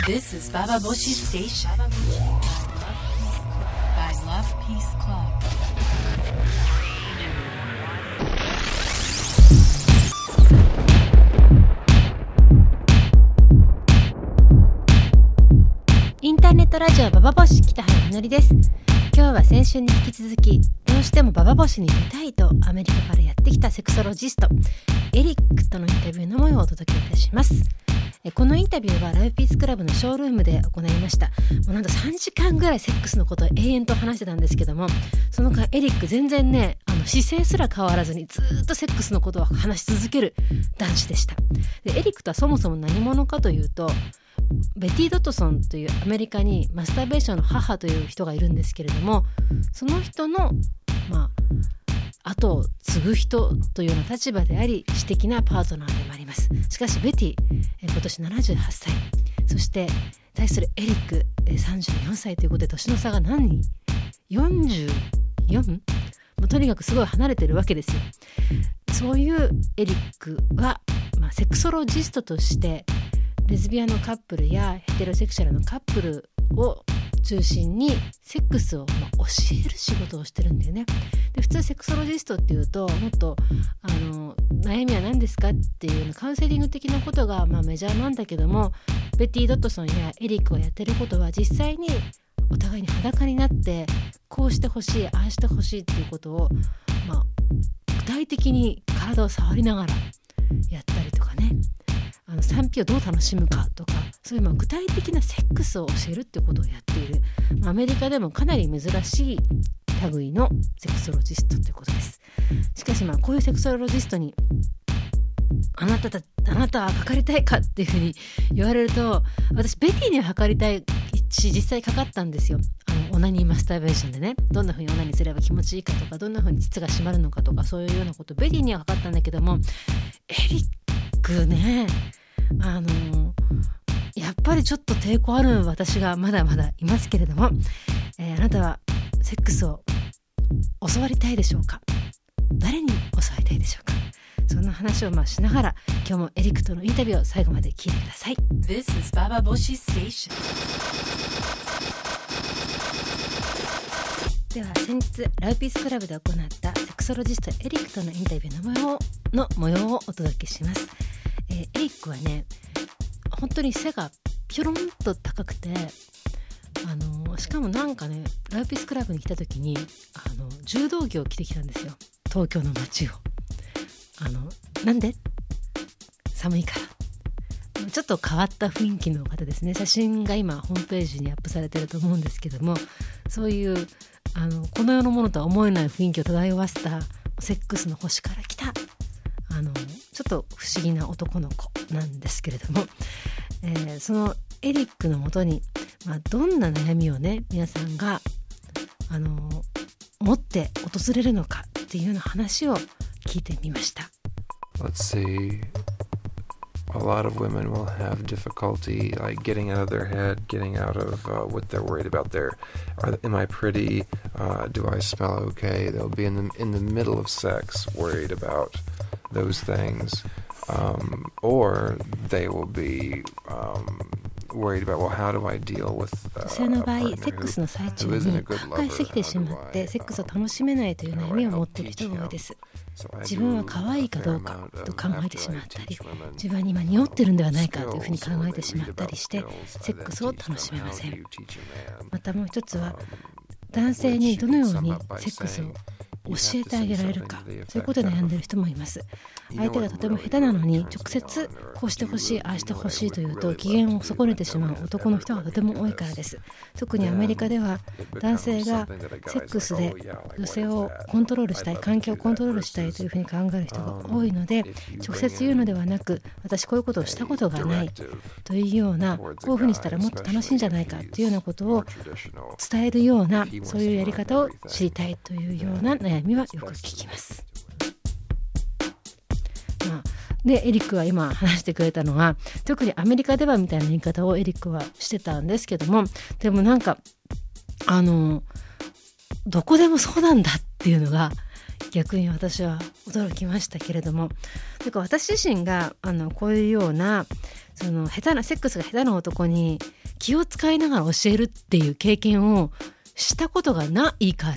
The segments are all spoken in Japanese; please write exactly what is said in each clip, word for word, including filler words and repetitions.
This is Baba Boshi Station by Love Peace Club. インターネットラジオババボシ北原みのりです。今日は先週に引き続き、どうしてもババボシに出たいとアメリカからやってきたセクソロジストエリックとのインタビューの模様をお届けいたします。このインタビューはライフピースクラブのショールームで行いました。もうなんとさんじかんぐらいセックスのことを永遠と話してたんですけども、その間エリック全然ね、あの姿勢すら変わらずにずっとセックスのことを話し続ける男子でした。でエリックとはそもそも何者かというと、ベティ・ドットソンというアメリカにマスターベーションの母という人がいるんですけれども、その人のまあ後を継ぐ人というような立場であり、私的なパートナーでもあります。しかしベティ、え今年ななじゅうはっさい、そして対するエリックえさんじゅうよんさいということで、年の差が何人 ?よんじゅうよん? もうとにかくすごい離れてるわけですよ。そういうエリックは、まあ、セクソロジストとしてレズビアンのカップルやヘテロセクシャルのカップルを中心にセックスをまあ教える仕事をしてるんだよね。で普通セクソロジストっていうと、もっとあの悩みは何ですかっていうカウンセリング的なことがまあメジャーなんだけども、ベティ・ドットソンやエリックがやってることは、実際にお互いに裸になってこうしてほしい、ああしてほしいっていうことを、まあ、具体的に体を触りながらやったりとかね、あの賛否をどう楽しむかとか、そういうまあ具体的なセックスを教えるってことをやっている、まあ、アメリカでもかなり珍しい類のセクソロジストということです。しかしまあこういうセクソロジストにあなたたあなたはかかりたいかっていうふうに言われると、私ベティにはかかりたいし、実際かかったんですよ。あのオナニーマスターベーションでね、どんなふうにオナニーすれば気持ちいいかとか、どんなふうに膣が締まるのかとか、そういうようなことベティにはかかったんだけども、エリックね、あのやっぱりちょっと抵抗ある私がまだまだいますけれども、えー、あなたはセックスを教わりたいでしょうか？誰に教わりたいでしょうか？そんな話をまあしながら、今日もエリックとのインタビューを最後まで聞いてください。 This is Baba Boshi Station. では先日ラウピースクラブで行ったセクソロジストエリックとのインタビューの模様の模様をお届けします。えー、エリックはね、本当に背がピョロンと高くて、あのしかもなんかね、ラウピースクラブに来た時にあの柔道着を着てきたんですよ、東京の街を。あのなんで？寒いから。ちょっと変わった雰囲気の方ですね。写真が今ホームページにアップされてると思うんですけども、そういうあのこの世のものとは思えない雰囲気を漂わせたセックスの星から来たあのちょっと不思議な男の子なんですけれども、えー、そのエリックのもとに、まあ、どんな悩みをね、皆さんがあの持って訪れるのかっていうような話を聞いてみました。 Let's see. A lot of women will have difficulty like getting out of their head, getting out of uh, what they're worried about. There, are, am I pretty? Uh, do I smell okay? They'll be in the in the middle of sex, worried about those things, um, or they will be um, worried about, well, how do I deal with uh, 女性の場合、 a partner セックスの最中 who に isn't a か good っこいすぎて lover? しま How っ do て I, セックスを um, 楽しめないという how do 悩み I を持っ help ている teach 人が多い him? です。 So I 自分は do 可愛いか a ど fair うか amount と of 考えて after し I まったり、 teach women 自分に今匂ってるんではないかというふうに考 skills, え or て they しま read ったり about して、 skills, セ I ック then スを teach 楽し them めま how せ do ん。 you teach a man, またもう一つは um, 男性 which に you どの can よう sum に up by セックスを saying 教 you え have て to あ say げられる something か、 to the そういうこと effect で悩ん of, でいる人もいます。 you 相 know 手が what とても really, 下手なの really に turns 直 me 接 on, or こうして do ほしい、 you, ああして you know ほ what I しいという would と really 機 love 嫌 to を do 損ねて that しま no う one has 男の ever 人が let と me て do も多いから this. です。特にア Then メリカでは it 男性 becomes が something that a セッ guy's ク like, スで oh yeah, like 女 what 性 is を that? コントロールしたい、 I'd love 環 to 境を do コン that トロールしたいという versus ふうに考える人が um, 多いので、 if you 直 bring 接言うので in はなく、私こういうことをしたことがない a directive というような、 towards こう a いうふうにしたら guy, もっと楽しいんじゃない especially か if というような he's ことを more traditional, 伝えるような、 if he wants そういう to やり learn 方を知り everything, たいというような悩みはよく聞きます。まあ、でエリックは今話してくれたのは、特にアメリカではみたいな言い方をエリックはしてたんですけども、でもなんかあのどこでもそうなんだっていうのが逆に私は驚きましたけれども、というか私自身があのこういうようなその下手なセックスが下手な男に気を使いながら教えるっていう経験をしたことがないから、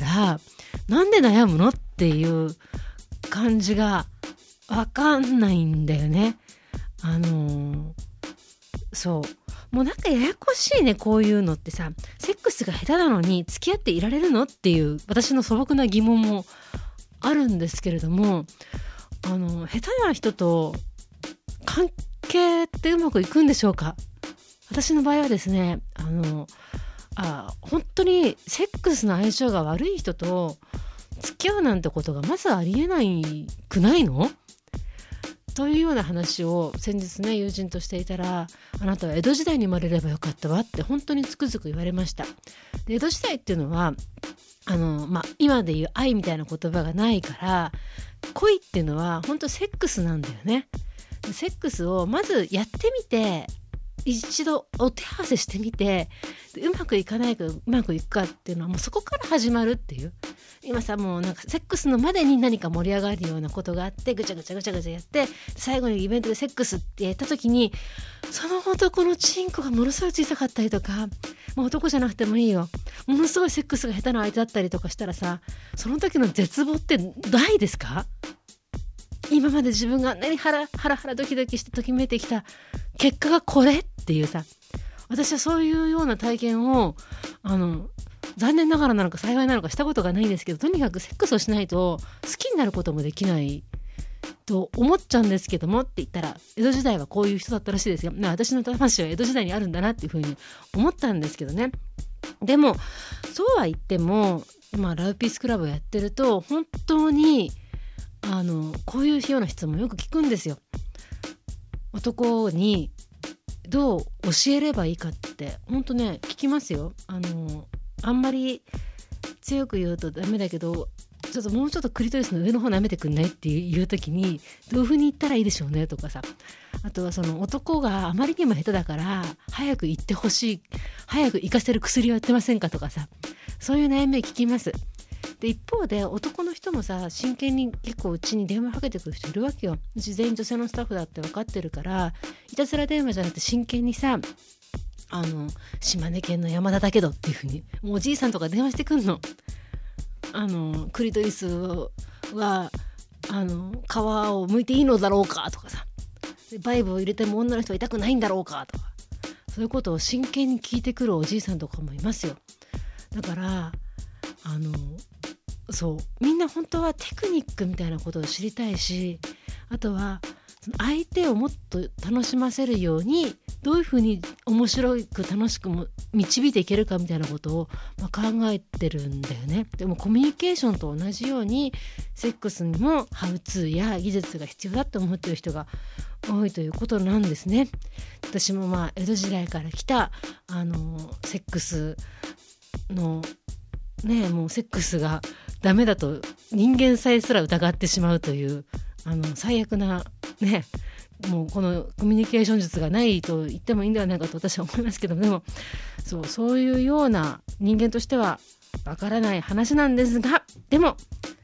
なんで悩むのっていう感じがわかんないんだよね。あのー、そうもうなんかややこしいね、こういうのってさ。セックスが下手なのに付き合っていられるのっていう私の素朴な疑問もあるんですけれども、あの下手な人と関係ってうまくいくんでしょうか。私の場合はですね、あのあ本当にセックスの相性が悪い人と付き合うなんてことがまずありえないくないのというような話を先日ね友人としていたら、あなたは江戸時代に生まれればよかったわって本当につくづく言われました。で江戸時代っていうのはあの、まあ、今でいう愛みたいな言葉がないから、恋っていうのは本当セックスなんだよね。セックスをまずやってみて、一度お手合わせしてみて、うまくいかないかうまくいくかっていうのはもうそこから始まるっていう。今さもうなんかセックスのまでに何か盛り上がるようなことがあって、ぐちゃぐちゃぐちゃぐちゃやって最後にイベントでセックスってやった時に、その男のチンコがものすごい小さかったりとか、もう男じゃなくてもいいよ、ものすごいセックスが下手な相手だったりとかしたらさ、その時の絶望ってないですか？今まで自分が何ハラハラハラドキドキしてときめいてきた結果がこれっていうさ、私はそういうような体験をあの残念ながらなのか幸いなのかしたことがないんですけど、とにかくセックスをしないと好きになることもできないと思っちゃうんですけどもって言ったら、江戸時代はこういう人だったらしいですよ。私の魂は江戸時代にあるんだなっていうふうに思ったんですけどね。でもそうは言っても、まあ、ラブピースクラブをやってると本当にあのこういうような質問よく聞くんですよ。男にどう教えればいいかって本当ね聞きますよ。あのあんまり強く言うとダメだけど、ちょっともうちょっとクリトリスの上の方舐めてくんないっていう時にどういう風に言ったらいいでしょうねとかさ、あとはその男があまりにも下手だから早く行ってほしい、早く行かせる薬をやってませんかとかさ、そういう悩みを聞きます。で一方で男の人もさ、真剣に結構うちに電話かけてくる人いるわけよ。うち全員女性のスタッフだって分かってるから、いたずら電話じゃなくて真剣にさ、あの島根県の山田だけどっていう風にもうおじいさんとか電話してくんの。あのクリトリスはあの皮を剥いていいのだろうかとかさ、でバイブを入れても女の人は痛くないんだろうかとか、そういうことを真剣に聞いてくるおじいさんとかもいますよ。だからあのそうみんな本当はテクニックみたいなことを知りたいし、あとはその相手をもっと楽しませるようにどういうふうに面白く楽しくも導いていけるかみたいなことを、まあ、考えてるんだよね。でもコミュニケーションと同じようにセックスにもハウツーや技術が必要だと思っている人が多いということなんですね。私もまあ江戸時代から来たあのセックスのね、もうセックスがダメだと人間さえすら疑ってしまうというあの最悪なね、もうこのコミュニケーション術がないと言ってもいいんではないかと私は思いますけど、でもそう、そういうような人間としてはわからない話なんですが、でも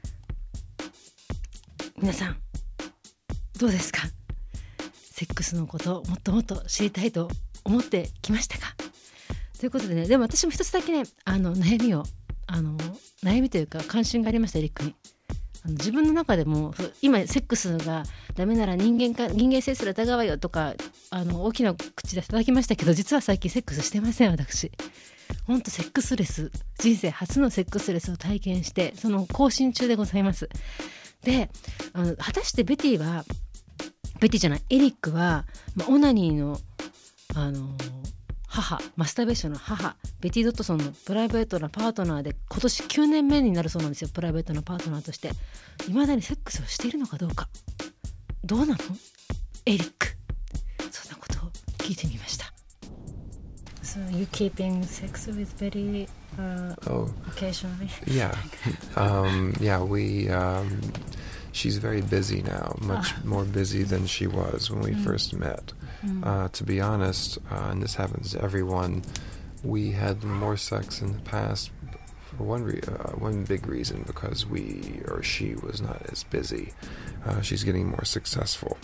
皆さんどうですか？セックスのことをもっともっと知りたいと思ってきましたか？ということでね、でも私も一つだけね、あの悩みをあの悩みというか関心がありました。エリックにあの自分の中でも今セックスがダメなら人間か人間性すら疑わよとかあの大きな口でいただきましたけど、実は最近セックスしてません。私ほんとセックスレス、人生初のセックスレスを体験して、その更新中でございます。であの果たしてベティはベティじゃないエリックは、まあ、オナニーのあの母、マスターベーションの母ベティ・ドットソンのプライベートなパートナーで今年きゅうねんめになるそうなんですよ。プライベートなパートナーとして未だにセックスをしているのかどうか、どうなのエリック、そんなことを聞いてみました。 So you keeping sex with Betty、uh, oh, occasionally? Yeah, um, yeah, we um, she's very busy now, much more busy than she was when we mm. first met.Uh, to be honest, uh, and this happens to everyone, we had more sex in the past for one re- uh, one big reason, because we or she was not as busy. Uh, she's getting more successful,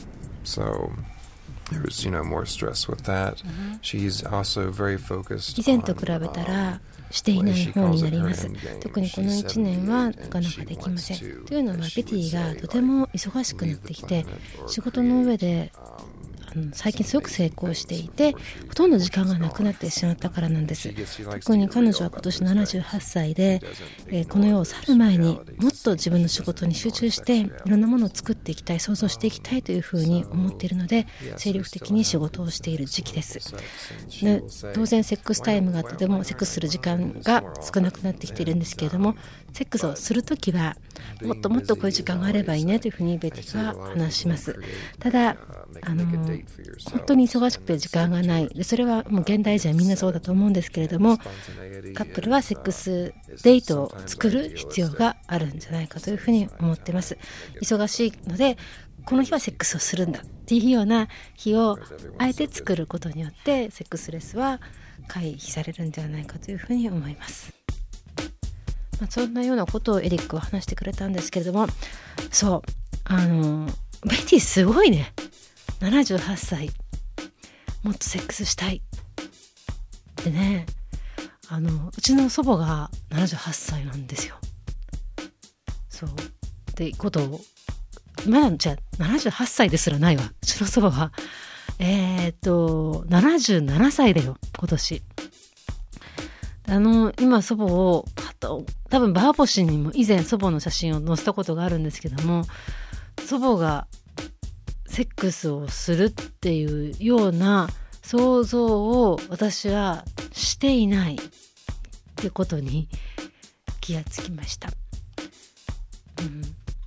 so there was, you know, more stress with that. She's also very focused 以前と比べたらしていない方になります。特にこのいちねんはなかなかできません。というのはベティがとても忙しくなってきて、仕事の上であの最近すごく成功していて、ほとんど時間がなくなってしまったからなんです。特に彼女は今年ななじゅうはっさいで、えー、この世を去る前にもっと自分の仕事に集中していろんなものを作っていきたい、創造していきたいというふうに思っているので、精力的に仕事をしている時期です。で、当然セックスタイムがとてもセックスする時間が少なくなってきているんですけれども、セックスをするときはもっともっとこういう時間があればいいねというふうにベティが話します。ただあの本当に忙しくて時間がない。でそれはもう現代人はみんなそうだと思うんですけれども、カップルはセックスデートを作る必要があるんじゃないかというふうに思ってます。忙しいのでこの日はセックスをするんだっていうような日をあえて作ることによってセックスレスは回避されるんではないかというふうに思います。まあ、そんなようなことをエリックは話してくれたんですけれども、そうあのベティすごいね。ななじゅうはっさい、もっとセックスしたいでね、あのうちの祖母がななじゅうはっさいなんですよ。そうってことをまだじゃあななじゅうはっさいですらないわ。うちの祖母はえー、っとななじゅうななさいだよ今年。あの今祖母を多分バーボシにも以前祖母の写真を載せたことがあるんですけども、祖母がセックスをするっていうような想像を私はしていないってことに気がつきました。うん、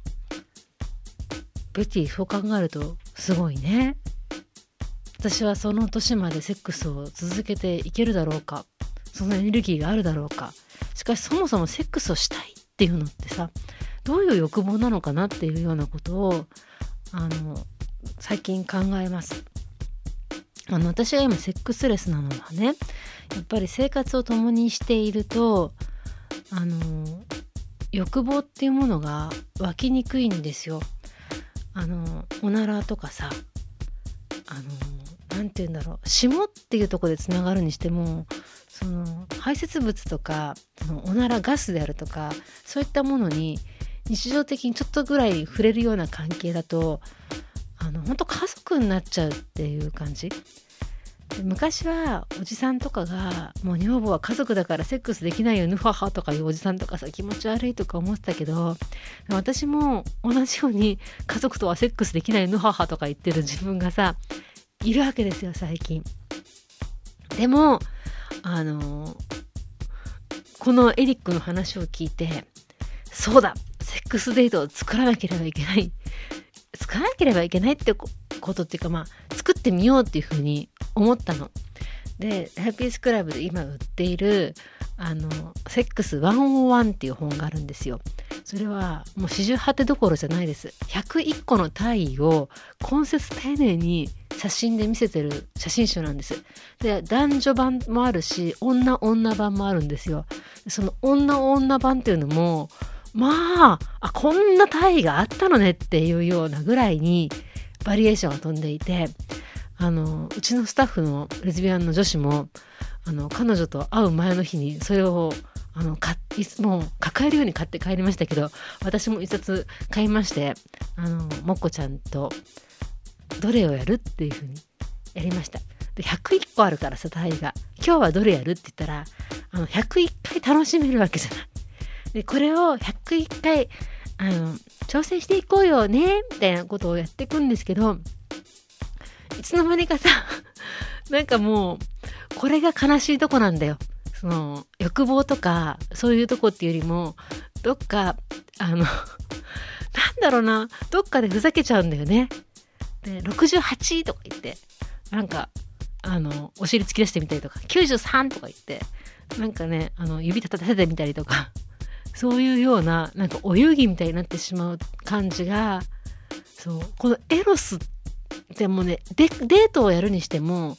ベティそう考えるとすごいね。私はその年までセックスを続けていけるだろうか、そのエネルギーがあるだろうか。しかしそもそもセックスをしたいっていうのってさ、どういう欲望なのかなっていうようなことをあの最近考えます。あの私が今セックスレスなのはね、やっぱり生活を共にしているとあの欲望っていうものが湧きにくいんですよ。あのおならとかさ、あのなんて言うんだろう、霜っていうところでつながるにしても、その排泄物とかそのおならガスであるとか、そういったものに日常的にちょっとぐらい触れるような関係だと、あの本当家族になっちゃうっていう感じで、昔はおじさんとかがもう女房は家族だからセックスできないよヌハハとかいうおじさんとかさ、気持ち悪いとか思ってたけど、私も同じように家族とはセックスできないヌハハとか言ってる自分がさいるわけですよ最近。でもあのこのエリックの話を聞いて、そうだセックスデートを作らなければいけない作らなければいけないってことっていうか、まあ作ってみようっていうふうに思ったので、ハッピースクラブで今売っているあのセックスひゃくいちっていう本があるんですよ。それはもう四十八手どころじゃないです。ひゃくいっこの体位を根節丁寧に写真で見せてる写真集なんです。で男女版もあるし女女版もあるんですよ。その女女版っていうのもまあ、あこんな体位があったのねっていうようなぐらいにバリエーションが飛んでいて、あのうちのスタッフのレズビアンの女子もあの彼女と会う前の日にそれをあのかいつも抱えるように買って帰りましたけど、私も一冊買いまして、あのもっこちゃんとどれをやるっていう風にやりました。でひゃくいっこあるからさ体位が、今日はどれやるって言ったらあのひゃくいっかい楽しめるわけじゃない。でこれをひゃくいっかいあの挑戦していこうよねみたいなことをやっていくんですけど、いつの間にかさなんかもうこれが悲しいとこなんだよ。その欲望とかそういうとこっていうよりもどっかあのなんだろうな、どっかでふざけちゃうんだよね。でろくじゅうはちとか言ってなんかあのお尻突き出してみたりとか、きゅうじゅうさんとか言ってなんかねあの指立ててみたりとか、そういうようななんかお遊戯みたいになってしまう感じが、そうこのエロスでもね、デデートをやるにしても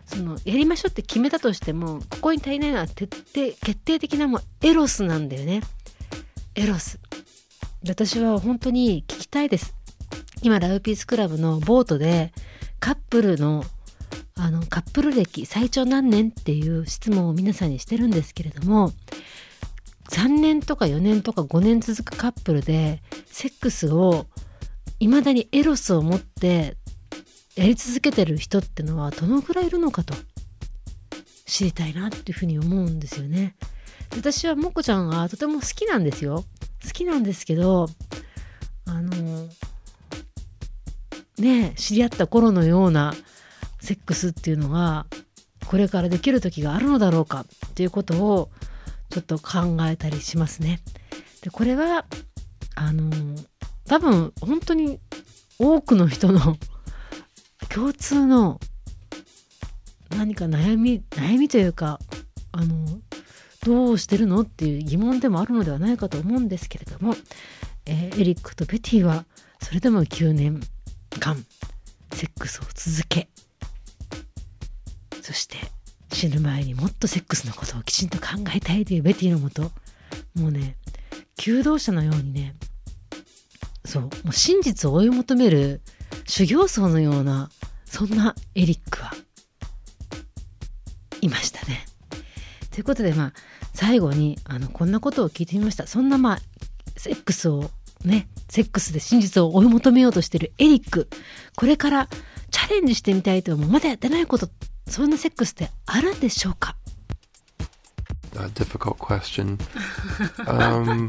そのやりましょうって決めたとしても、ここに足りないのは徹底決定的なもうエロスなんだよね。エロス。私は本当に聞きたいです。今ラブピースクラブのボートでカップルのあのカップル歴最長何年っていう質問を皆さんにしてるんですけれども、さんねんとかよねんとかごねん続くカップルでセックスを未だにエロスを持ってやり続けてる人ってのはどのくらいいるのかと知りたいなっていうふうに思うんですよね。私はもこちゃんがとても好きなんですよ。好きなんですけど、あのねえ知り合った頃のようなセックスっていうのがこれからできる時があるのだろうかっていうことをちょっと考えたりしますね。でこれはあの多分本当に多くの人の共通の何か悩み悩みというか、あのどうしてるのっていう疑問でもあるのではないかと思うんですけれども、えー、エリックとベティはそれでもきゅうねんかんセックスを続け、そして死ぬ前にもっとセックスのことをきちんと考えたいというベティのもと、もうね求道者のようにね、そうもう真実を追い求める修行僧のような、そんなエリックはいましたね。ということで、まあ最後にあのこんなことを聞いてみました。そんなまあセックスをねセックスで真実を追い求めようとしているエリック、これからチャレンジしてみたいと思うまだやってないこと、そんなセックスってあるんでしょうか？ A difficult question. um,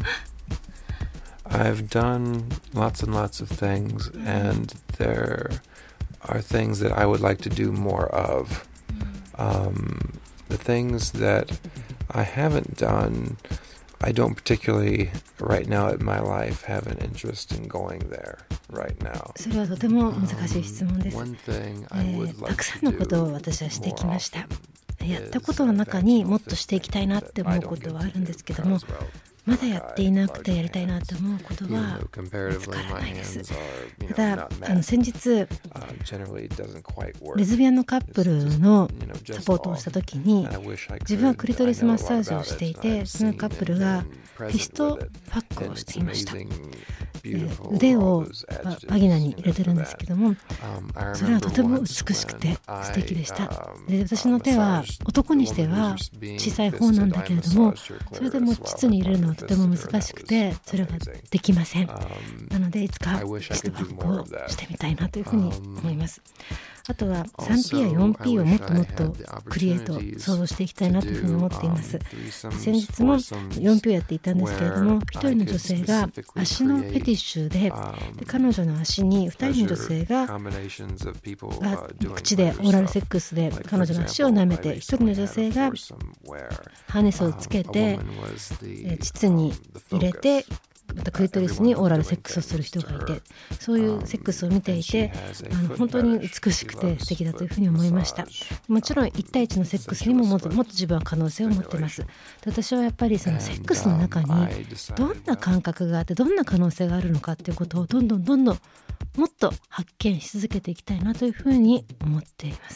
I've done lots and lots of things, and there are things that I would like to do more of. Um, the things that I haven't done, I don't particularly, right now in my life, have an interest in going there right now. それはとても難しい質問です。 One thing え I ー would た like くさん to の do ことを私はしてきました。 more often やったことの中にもっとしていきたいなって思うことはあるんですけども、まだやっていなくてやりたいなと思うことは見つからないです。ただあの先日レズビアンのカップルのサポートをした時に、自分はクリトリスマッサージをしていて、そのカップルがフィストパックをしていました。腕をバギナに入れてるんですけども、それはとても美しくて素敵でした。で私の手は男にしては小さい方なんだけれども、それでも膣に入れるのはとても難しくてそれができません。なのでいつかフィストパックをしてみたいなというふうに思います。あとは スリーピー や フォーピー をもっともっとクリエイト想像していきたいなというふうに思っています。先日も フォーピー をやっていたんですけれども、一人の女性が足のフェティッシュ で, で彼女の足に二人の女性がが口でオーラルセックスで彼女の足を舐めて、一人の女性がハーネスをつけて膣に入れてまたクリトリスにオーラルセックスをする人がいて、そういうセックスを見ていてあの本当に美しくて素敵だというふうに思いました。もちろんいち対いちのセックスにももっともっと自分は可能性を持っています。で私はやっぱりそのセックスの中にどんな感覚があってどんな可能性があるのかっていうことをどんどんどんどんもっと発見し続けていきたいなというふうに思っています。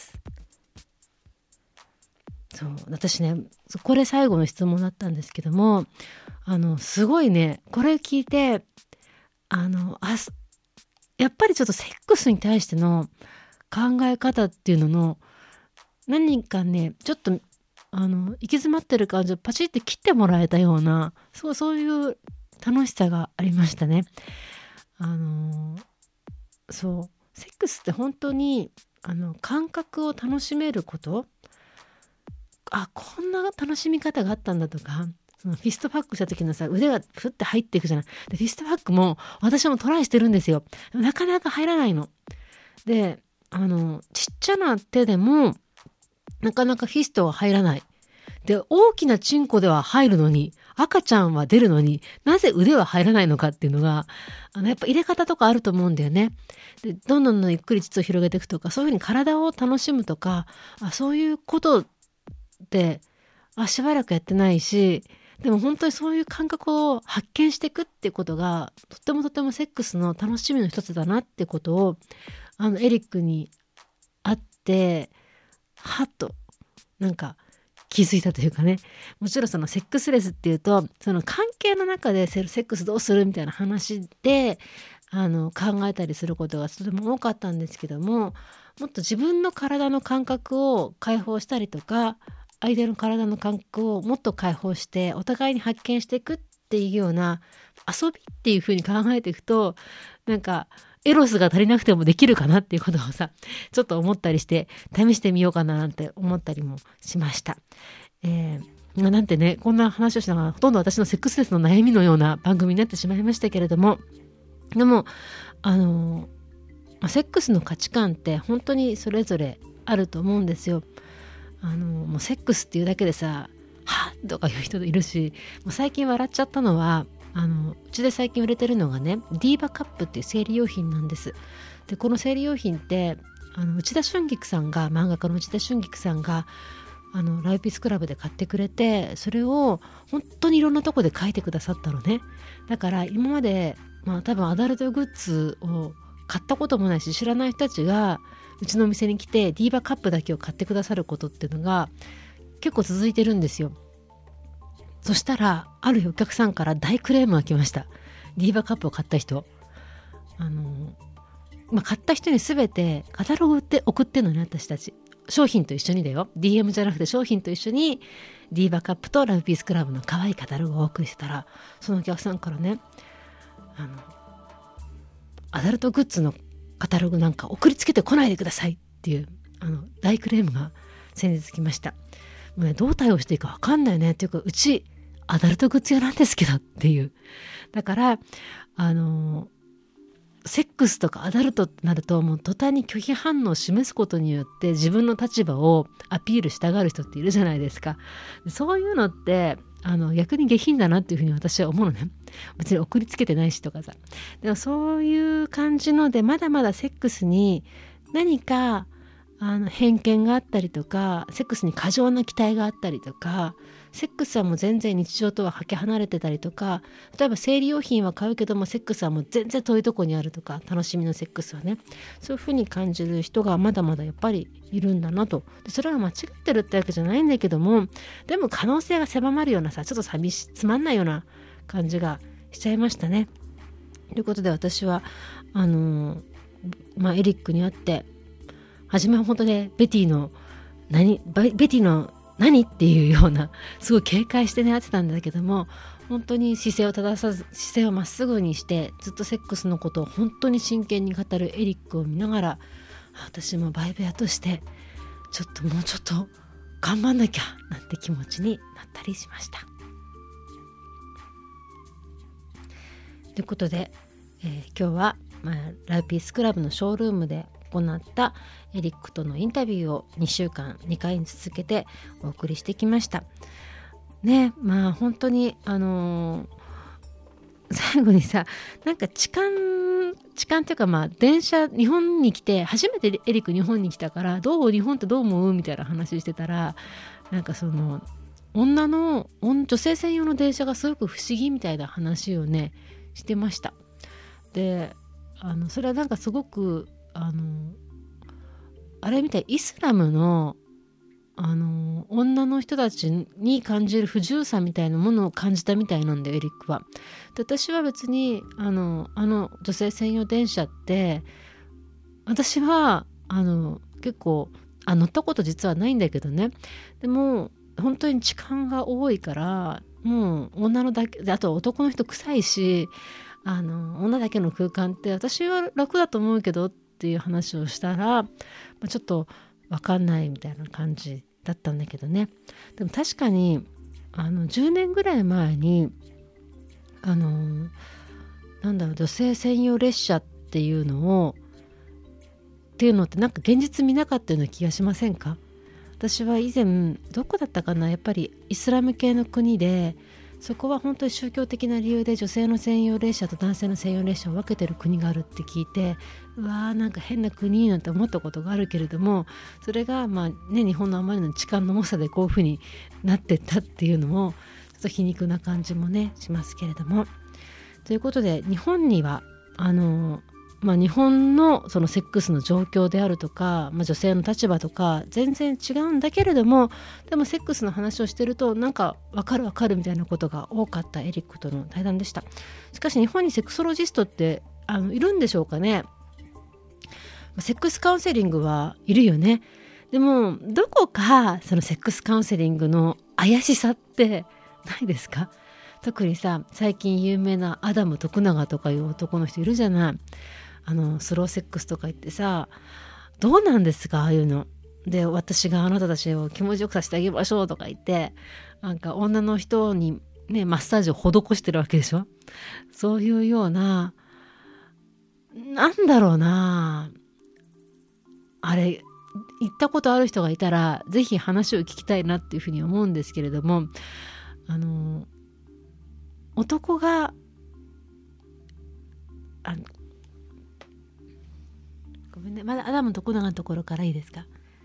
そう私ねこれ最後の質問だったんですけども、あのすごいねこれ聞いてあのあやっぱりちょっとセックスに対しての考え方っていうのの何かねちょっとあの行き詰まってる感じをパチって切ってもらえたような、そうそういう楽しさがありましたね。あのそうセックスって本当にあの感覚を楽しめること、あこんな楽しみ方があったんだとか、そのフィストパックした時のさ腕がふって入っていくじゃない。でフィストパックも私もトライしてるんですよ。なかなか入らないので、あのちっちゃな手でもなかなかフィストは入らない。で大きなチンコでは入るのに赤ちゃんは出るのになぜ腕は入らないのかっていうのがあのやっぱ入れ方とかあると思うんだよね。でどんどんどんゆっくり膣を広げていくとか、そういうふうに体を楽しむとか、あそういうことであしばらくやってないし、でも本当にそういう感覚を発見していくっていうことがとってもとってもセックスの楽しみの一つだなってことをあのエリックに会ってはっとなんか気づいたというかね、もちろんそのセックスレスっていうとその関係の中でセックスどうするみたいな話であの考えたりすることがとても多かったんですけども、もっと自分の体の感覚を解放したりとか、相手の体の感覚をもっと解放してお互いに発見していくっていうような遊びっていう風に考えていくと、なんかエロスが足りなくてもできるかなっていうことをさちょっと思ったりして試してみようかななんて思ったりもしました。えー、なんてね、こんな話をしながらほとんど私のセックスレスの悩みのような番組になってしまいましたけれども、でもあのセックスの価値観って本当にそれぞれあると思うんですよ。あのもうセックスっていうだけでさはっとか言う人いるし、もう最近笑っちゃったのはあのうちで最近売れてるのがね、ディーバカップっていう生理用品なんです。でこの生理用品ってあの内田春菊さんが漫画家の内田春菊さんがあのライピースクラブで買ってくれて、それを本当にいろんなとこで書いてくださったのね。だから今まで、まあ、多分アダルトグッズを買ったこともないし知らない人たちがうちのお店に来てディーバカップだけを買ってくださることっていうのが結構続いてるんですよ。そしたらあるお客さんから大クレームが来ました。ディーバカップを買った人、あの、まあ、買った人に全てカタログって送ってんのね、私たち商品と一緒にだよ、 ディーエム じゃなくて商品と一緒にディーバカップとラブピースクラブの可愛いカタログをお送りしてたら、そのお客さんからね、あのアダルトグッズのカタログなんか送りつけてこないでくださいっていうあの大クレームが先日来ました。もうね、どう対応していいか分かんないねっていうか、うちアダルトグッズ屋なんですけどっていう。だからあのセックスとかアダルトってなるともう途端に拒否反応を示すことによって自分の立場をアピールしたがる人っているじゃないですか。そういうのってあの逆に下品だなっていうふうに私は思うのね。別に送りつけてないしとかさ。でもそういう感じのでまだまだセックスに何かあの偏見があったりとか、セックスに過剰な期待があったりとか、セックスはもう全然日常とはかけ離れてたりとか、例えば生理用品は買うけどもセックスはもう全然遠いとこにあるとか、楽しみのセックスはね、そういうふうに感じる人がまだまだやっぱりいるんだなと。でそれは間違ってるってわけじゃないんだけども、でも可能性が狭まるようなさ、ちょっと寂しつまんないような感じがしちゃいましたね。ということで私はあのーまあ、エリックに会って初めは本当ねベティの何ベティの何っていうようなすごい警戒してね会ってたんだけども、本当に姿勢を正さず姿勢をまっすぐにしてずっとセックスのことを本当に真剣に語るエリックを見ながら、私もバイブ屋としてちょっともうちょっと頑張んなきゃなんて気持ちになったりしました。ということで、えー、今日は、まあ、ラブピースクラブのショールームで行ったエリックとのインタビューをにしゅうかんにかいに続けてお送りしてきましたね。まあ本当にあのー、最後にさ、なんか痴漢痴漢っていうか、まあ電車日本に来て初めてエリック日本に来たからどう日本ってどう思うみたいな話してたら、なんかその女の女性専用の電車がすごく不思議みたいな話をねしてました。であのそれはなんかすごくあのあれみたい、イスラムのあの女の人たちに感じる不自由さみたいなものを感じたみたいなんでエリックは。で私は別にあのあの女性専用電車って私はあの結構あ乗ったこと実はないんだけどね、でも本当に痴漢が多いからもう女のだけで、あと男の人臭いし、あの女だけの空間って私は楽だと思うけどっていう話をしたら、まあ、ちょっと分かんないみたいな感じだったんだけどね。でも確かにあのじゅうねんぐらい前にあのなんだろう女性専用列車っていうのをっていうのってなんか現実見なかったような気がしませんか？私は以前どこだったかな、やっぱりイスラム系の国で、そこは本当に宗教的な理由で女性の専用列車と男性の専用列車を分けてる国があるって聞いて、うわーなんか変な国なんて思ったことがあるけれども、それがまあね日本のあまりの痴漢の多さでこういう風になってったっていうのもちょっと皮肉な感じもねしますけれども、ということで日本にはあのまあ、日本のそのセックスの状況であるとか、まあ、女性の立場とか全然違うんだけれども、でもセックスの話をしてるとなんか分かる分かるみたいなことが多かったエリックとの対談でした。しかし日本にセクソロジストってあのいるんでしょうかね。セックスカウンセリングはいるよね。でもどこかそのセックスカウンセリングの怪しさってないですか？特にさ、最近有名なアダム徳永とかいう男の人いるじゃない。あのスローセックスとか言ってさ、どうなんですかああいうので、私があなたたちを気持ちよくさせてあげましょうとか言って、なんか女の人にねマッサージを施してるわけでしょ。そういうような、なんだろうな、あれ行ったことある人がいたらぜひ話を聞きたいなっていうふうに思うんですけれども、あの男があのごめんね、まだアダム徳永のところからいいですか。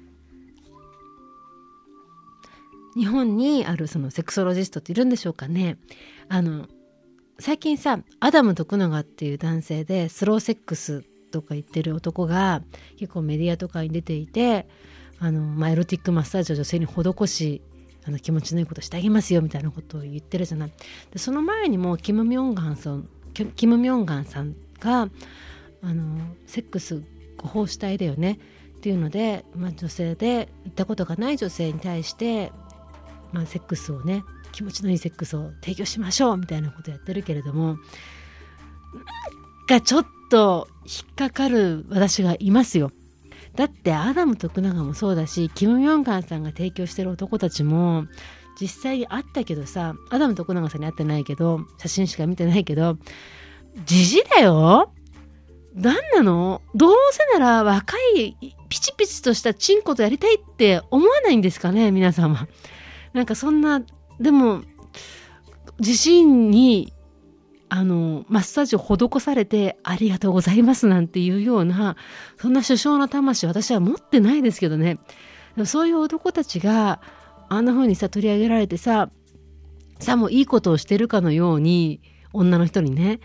日本にあるそのセクソロジストっているんでしょうかね。あの最近さ、アダム徳永っていう男性でスローセックスとか言ってる男が結構メディアとかに出ていて、あの、まあ、エロティックマッサージを女性に施し、あの気持ちのいいことしてあげますよみたいなことを言ってるじゃない。でその前にもキム・ミョンガンさんキム・ミョンガンさんがあのセックスご奉仕体だよねっていうので、まあ、女性で行ったことがない女性に対して、まあ、セックスをね、気持ちのいいセックスを提供しましょうみたいなことやってるけれども、なんかちょっと引っかかる私がいますよ。だってアダム徳永もそうだし、キム・ミョンガンさんが提供してる男たちも実際に会ったけどさ、アダム徳永さんに会ってないけど、写真しか見てないけど、ジジだよ。何なの？どうせなら若いピチピチとしたチンコとやりたいって思わないんですかね、皆様。なんかそんな、でも自身にあのマッサージを施されてありがとうございますなんていうような、そんな殊勝な魂私は持ってないですけどね。でもそういう男たちがあんな風にさ取り上げられてさ、さもいいことをしてるかのように女の人にね、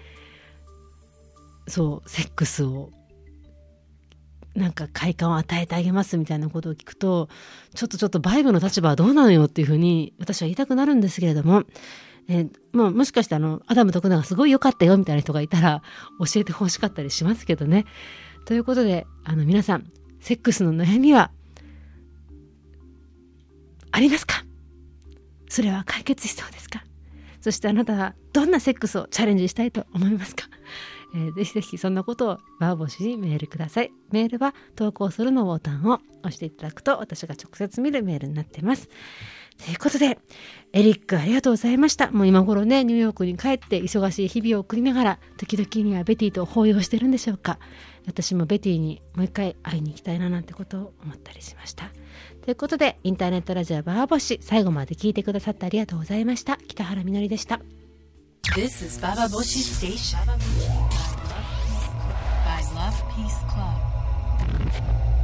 そうセックスをなんか快感を与えてあげますみたいなことを聞くと、ちょっとちょっとバイブの立場はどうなのよっていうふうに私は言いたくなるんですけれども、えー、もうもしかしてあのアダム徳永すごい良かったよみたいな人がいたら教えてほしかったりしますけどね。ということで、あの皆さん、セックスの悩みはありますか？それは解決しそうですか？そしてあなたはどんなセックスをチャレンジしたいと思いますか？えー、ぜひぜひそんなことをバーボシにメールください。メールは投稿するのボタンを押していただくと私が直接見るメールになっています。ということで、エリックありがとうございました。もう今頃ね、ニューヨークに帰って忙しい日々を送りながら、時々にはベティと抱擁してるんでしょうか。私もベティにもう一回会いに行きたいななんてことを思ったりしました。ということで、インターネットラジオバーボシ、最後まで聞いてくださってありがとうございました。北原みのりでした。 This is Baba Boshi Station by Love Peace Club.